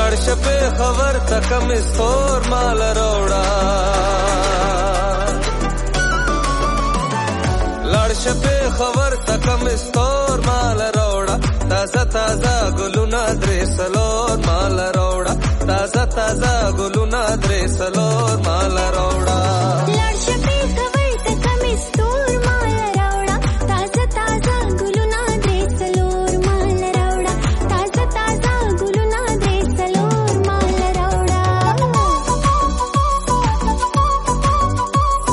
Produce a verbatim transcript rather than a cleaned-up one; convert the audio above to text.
لړ شپه خبر تک مستور مال روړا لړ شپه خبر تک مستور مال روړا تازه تازه ګلونه درې سلور مال روړا تازه تازه ګلونه درې سلور مال روړا